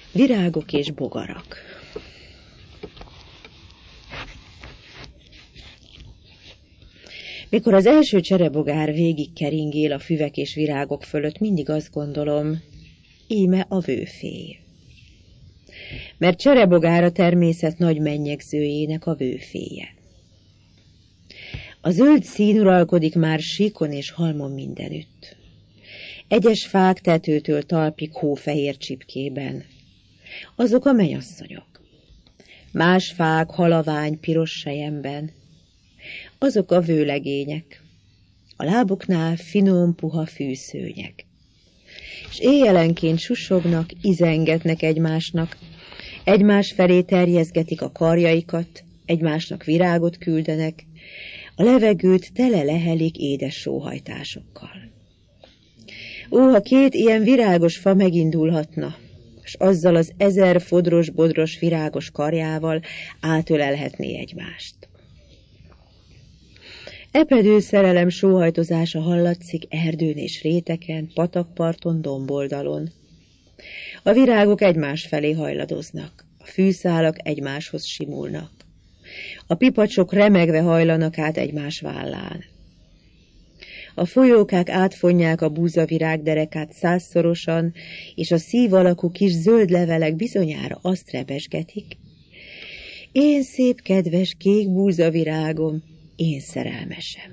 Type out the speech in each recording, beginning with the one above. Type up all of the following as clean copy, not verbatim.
Virágok és bogarak. Mikor az első cserebogár végig keringél a füvek és virágok fölött, mindig azt gondolom, íme a vőfély. Mert cserebogár a természet nagy mennyegzőjének a vőféje. A zöld szín uralkodik már síkon és halmon mindenütt. Egyes fák tetőtől talpig hófehér csipkében. Azok a mennyasszonyok. Más fák halavány piros selyemben. Azok a vőlegények. A lábuknál finom, puha fűszőnyek. És éjjelenként susognak, izengetnek egymásnak, egymás felé terjeszgetik a karjaikat, egymásnak virágot küldenek, a levegőt tele lehelik édes sóhajtásokkal. Ó, ha két ilyen virágos fa megindulhatna, és azzal az 1000 fodros-bodros virágos karjával átölelhetné egymást. Epedő szerelem sóhajtozása hallatszik erdőn és réteken, patakparton, domboldalon. A virágok egymás felé hajladoznak, a fűszálak egymáshoz simulnak. A pipacsok remegve hajlanak át egymás vállán. A folyókák átfonják a búzavirág derekát 100-szorosan, és a szív alakú kis zöld levelek bizonyára azt rebesgetik. Én szép, kedves kék búzavirágom, én szerelmesem.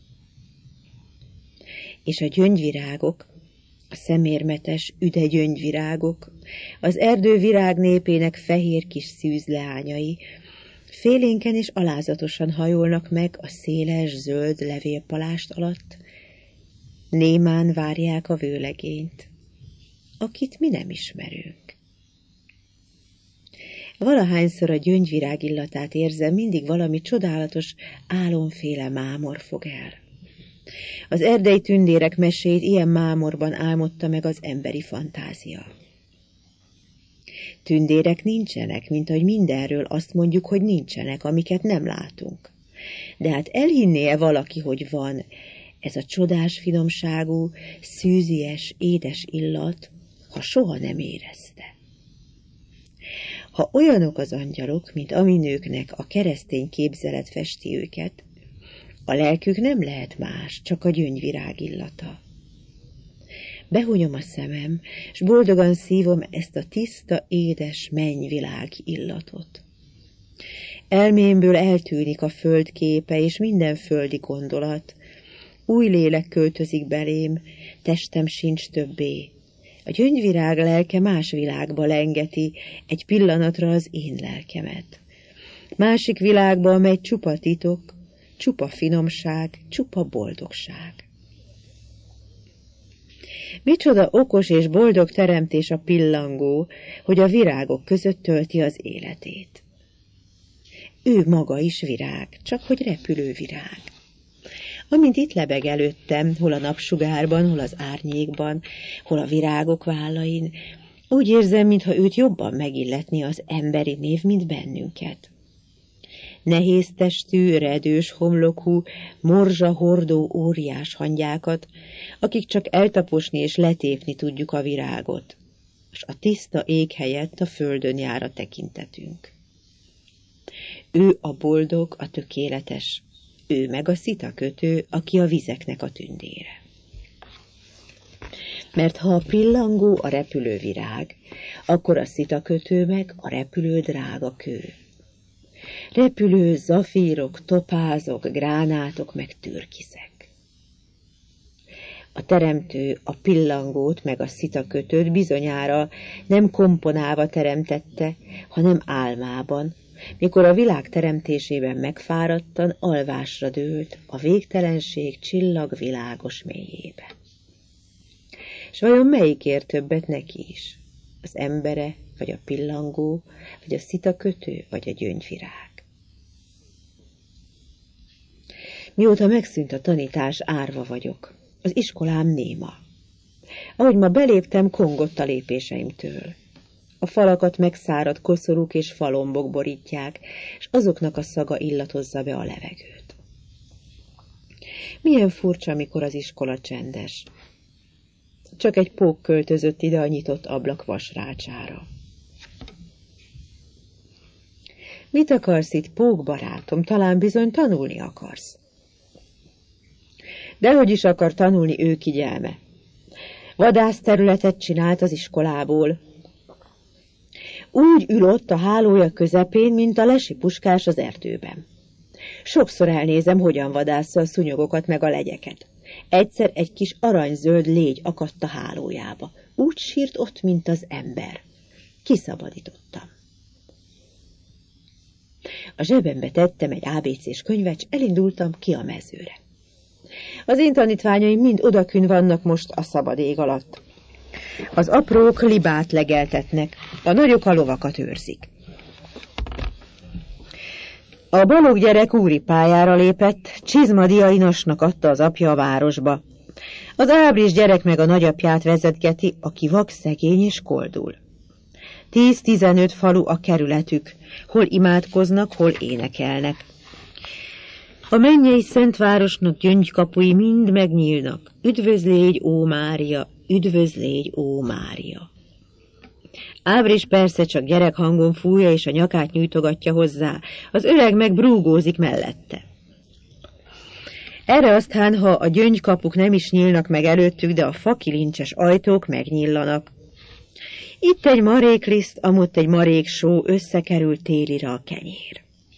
És a gyöngyvirágok, a szemérmetes, üde gyöngyvirágok, az erdő virág népének fehér kis szűzleányai, félénken és alázatosan hajolnak meg a széles, zöld levélpalást alatt, némán várják a vőlegényt, akit mi nem ismerünk. Valahányszor a gyöngyvirág illatát érzem, mindig valami csodálatos, álomféle mámor fog el. Az erdei tündérek mesét ilyen mámorban álmodta meg az emberi fantázia. Tündérek nincsenek, mint ahogy mindenről azt mondjuk, hogy nincsenek, amiket nem látunk. De hát elhinné-e valaki, hogy van ez a csodás finomságú, szűzies, édes illat, ha soha nem érezte? Ha olyanok az angyalok, mint aminőknek a keresztény képzelet festi őket, a lelkük nem lehet más, csak a gyöngyvirág illata. Behunyom a szemem, s boldogan szívom ezt a tiszta, édes mennyvilág illatot. Elmémből eltűnik a föld képe és minden földi gondolat. Új lélek költözik belém, testem sincs többé. A gyöngyvirág lelke más világba lengeti egy pillanatra az én lelkemet. Másik világba, amely csupa titok, csupa finomság, csupa boldogság. Micsoda okos és boldog teremtés a pillangó, hogy a virágok között tölti az életét. Ő maga is virág, csak hogy repülő virág. Amint itt lebeg előttem, hol a napsugárban, hol az árnyékban, hol a virágok vállain, úgy érzem, mintha őt jobban megilletni az emberi név, mint bennünket. Nehéz testű, redős homlokú, morzsa hordó óriás hangyákat, akik csak eltaposni és letépni tudjuk a virágot, és a tiszta ég helyett a földön jár a tekintetünk. Ő a boldog, a tökéletes, ő meg a szitakötő, aki a vizeknek a tündére. Mert ha a pillangó a repülő virág, akkor a szitakötő meg a repülő drága kő. Repülő zafírok, topázok, gránátok, meg türkiszek. A teremtő a pillangót meg a szitakötőt bizonyára nem komponálva teremtette, hanem álmában, mikor a világ teremtésében megfáradtan alvásra dőlt a végtelenség csillagvilágos mélyébe. S vajon melyik ér többet neki is? Az embere, vagy a pillangó, vagy a szitakötő, vagy a gyöngyvirág? Mióta megszűnt a tanítás, árva vagyok. Az iskolám néma. Ahogy ma beléptem, kongott a lépéseimtől. A falakat megszáradt koszorúk és falombok borítják, és azoknak a szaga illatozza be a levegőt. Milyen furcsa, amikor az iskola csendes. Csak egy pók költözött ide a nyitott ablak vasrácsára. Mit akarsz itt, Pók barátom? Talán bizony tanulni akarsz. Dehogy is akar tanulni ő, Kigyelme. Vadászterületet csinált az iskolából. Úgy ül ott a hálója közepén, mint a lesi puskás az erdőben. Sokszor elnézem, hogyan vadásza a szúnyogokat meg a legyeket. Egyszer egy kis aranyzöld légy akadt a hálójába. Úgy sírt ott, mint az ember. Kiszabadítottam. A zsebembe tettem egy ABC-s könyvet, s elindultam ki a mezőre. Az én tanítványaim mind odakün vannak most a szabad ég alatt. Az aprók libát legeltetnek, a nagyok a lovakat őrzik. A balog gyerek úri pályára lépett, Csizmadia Inasnak adta az apja a városba. Az Ábris gyerek meg a nagyapját vezetgeti, aki vakszegény és koldul. 10-15 falu a kerületük, hol imádkoznak, hol énekelnek. A mennyei Szentvárosnak gyöngykapui mind megnyílnak. Üdvözlégy, ó Mária, üdvözlégy, ó Mária. Ábris persze csak gyerekhangon fújja, és a nyakát nyújtogatja hozzá, az öreg meg brúgózik mellette. Erre aztán, ha a gyöngykapuk nem is nyílnak meg előttük, de a fakilincses ajtók megnyillanak. Itt egy marékliszt, amott egy maréksó, összekerült télire a kenyér.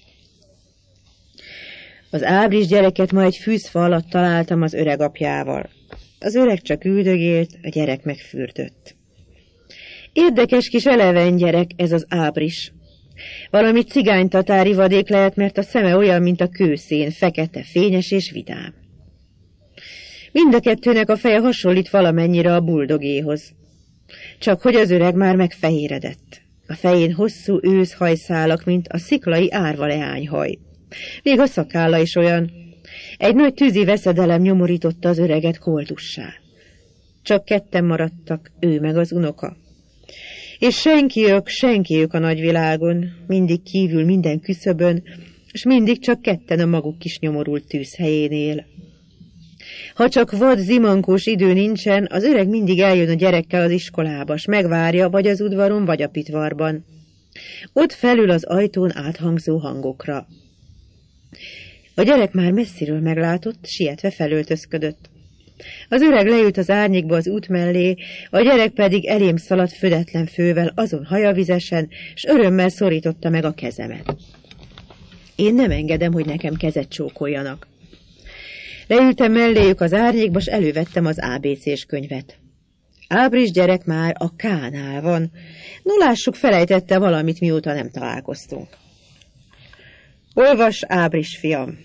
Az Ábris gyereket ma egy fűzfa alatt találtam az öreg apjával. Az öreg csak üldögélt, a gyerek megfürdött. Érdekes kis eleven gyerek ez az Ábris. Valami cigánytatári vadék lehet, mert a szeme olyan, mint a kőszén, fekete, fényes és vidám. Mind a kettőnek a feje hasonlít valamennyire a buldogéhoz. Csak hogy az öreg már megfehéredett. A fején hosszú őszhajszálak, mint a sziklai árva leányhaj. Még a szakálla is olyan. Egy nagy tűzi veszedelem nyomorította az öreget koldussá. Csak ketten maradtak, ő meg az unoka. És senkiük a nagyvilágon, mindig kívül minden küszöbön, és mindig csak ketten a maguk kis nyomorult tűzhelyénél. Ha csak vad zimankós idő nincsen, az öreg mindig eljön a gyerekkel az iskolába, s megvárja vagy az udvaron, vagy a pitvarban. Ott felül az ajtón áthangzó hangokra. A gyerek már messziről meglátott, sietve felöltözködött. Az öreg leült az árnyékba az út mellé, a gyerek pedig elém szaladt födetlen fővel azon hajavizesen, s örömmel szorította meg a kezemet. Én nem engedem, hogy nekem kezet csókoljanak. Leültem melléjük az árnyékba, s elővettem az ABC-s könyvet. Ábris gyerek már a K-nál van. No, lássuk, felejtette valamit, mióta nem találkoztunk. Olvas, Ábris fiam!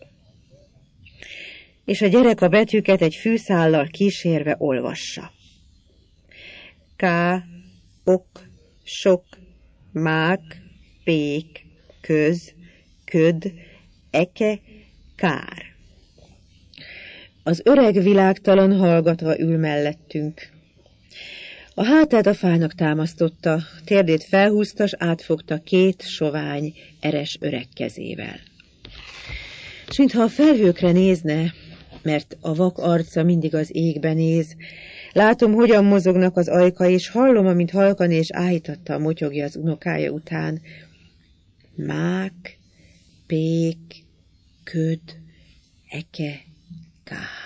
És a gyerek a betűket egy fűszállal kísérve olvassa. K, ok, sok, mák, pék, köz, köd, eke, kár. Az öreg világtalan hallgatva ül mellettünk. A hátát a fának támasztotta, térdét felhúzta, s átfogta két sovány, eres öreg kezével. S mintha a felhőkre nézne, mert a vak arca mindig az égbe néz, látom, hogyan mozognak az ajkai, és hallom, amint halkan és áhítattal motyogja az unokája után. Mák, pék, köd, eke, kár.